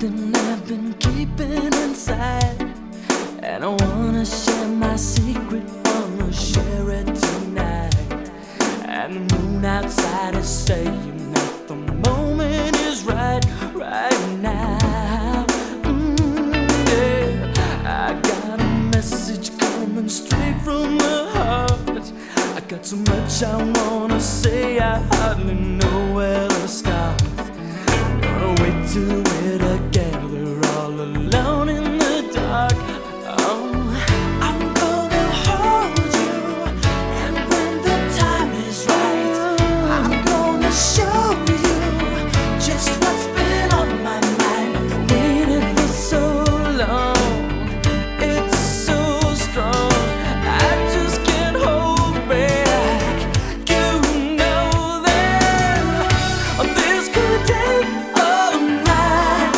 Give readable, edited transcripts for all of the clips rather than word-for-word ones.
something I've been keeping inside, and I wanna share my secret, wanna share it tonight. And the moon outside is saying that the moment is right, right now. Yeah. I got a message coming straight from the heart. I got so much I wanna say, I hardly know where to start. Gonna wait till we're together, all alone in the dark. Oh, I'm gonna hold you, and when the time is right, I'm gonna show you just what's been on my mind. Waited for so long, it's so strong, I just can't hold back. You know that this could take all night,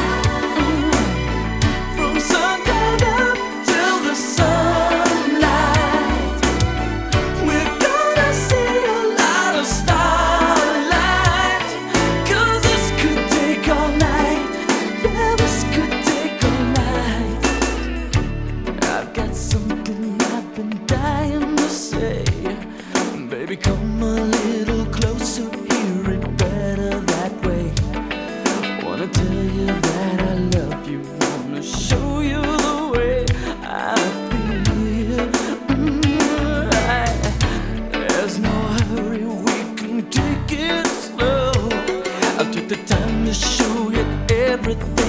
from sundown up till the sunlight. We're gonna see a lot of starlight, 'cause this could take all night. Yeah, this could take all night. I've got something I've been dying to say. Baby, come a little closer, hear it better that way. Wanna tell you that I love you, wanna show you the way I feel. There's no hurry, we can take it slow. I'll take the time to show you everything